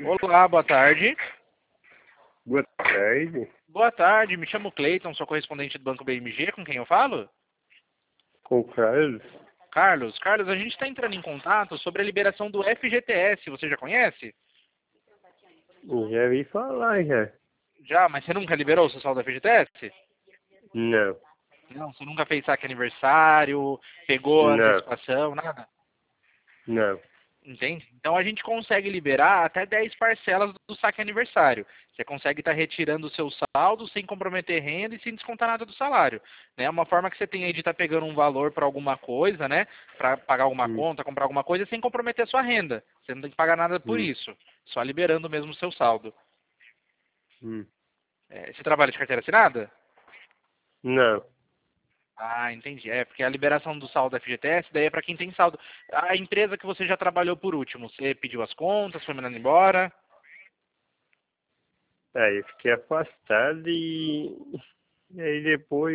Olá, boa tarde. Boa tarde. Boa tarde, me chamo Cleiton, sou correspondente do Banco BMG, com quem eu falo? Com o Carlos? Carlos, a gente está entrando em contato sobre a liberação do FGTS, você já conhece? Já vi falar já. Já, mas você nunca liberou o seu saldo do FGTS? Não, Não, você nunca fez saque aniversário, pegou não, antecipação, nada? não. Entende? Então a gente consegue liberar até 10 parcelas do saque aniversário. Você consegue estar retirando o seu saldo sem comprometer renda e sem descontar nada do salário. É uma forma que você tem aí de estar pegando um valor para alguma coisa, né? Para pagar alguma Hum, conta, comprar alguma coisa, sem comprometer a sua renda. Você não tem que pagar nada por hum, isso. Só liberando mesmo o seu saldo. hum. Você trabalha de carteira assinada? Não. Ah, entendi. É, porque a liberação do saldo da FGTS, daí é para quem tem saldo. A empresa que você já trabalhou por último, você pediu as contas, foi mandando embora? Aí eu fiquei afastado e aí depois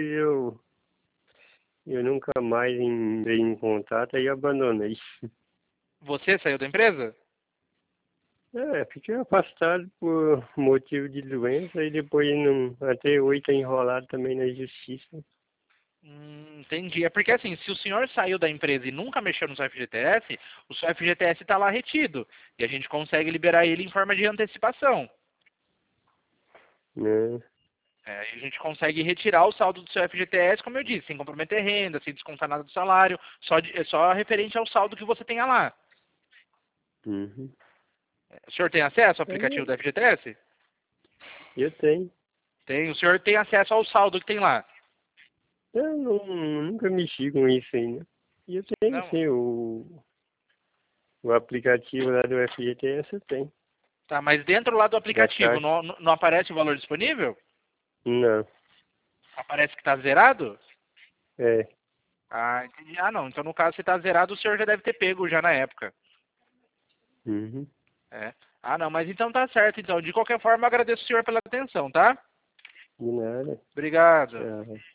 eu nunca mais entrei em contato e abandonei. Você saiu da empresa? Fiquei afastado por motivo de doença e depois não, até hoje tá enrolado também na justiça. Entendi. É porque assim, se o senhor saiu da empresa e nunca mexeu no seu FGTS, o seu FGTS está lá retido. E a gente consegue liberar ele em forma de antecipação. Né? A gente consegue retirar o saldo do seu FGTS, como eu disse, sem comprometer renda, sem descontar nada do salário, só referente ao saldo que você tenha lá. Uhum. O senhor tem acesso ao aplicativo É, do FGTS? eu tenho. Tem. O senhor tem acesso ao saldo que tem lá? Eu nunca mexi com isso ainda. E eu tenho Não. sim o aplicativo lá do FGTS, eu tenho. Tá, mas dentro lá do Da aplicativo Caixa. não aparece o valor disponível? Não. Aparece que está zerado? É. Ah, entendi. Ah, não. Então, no caso, se está zerado, o senhor já deve ter pego já na época. Uhum. É. Ah, não. Mas então tá certo. Então, de qualquer forma, eu agradeço o senhor pela atenção, tá? De nada. Obrigado. Tchau.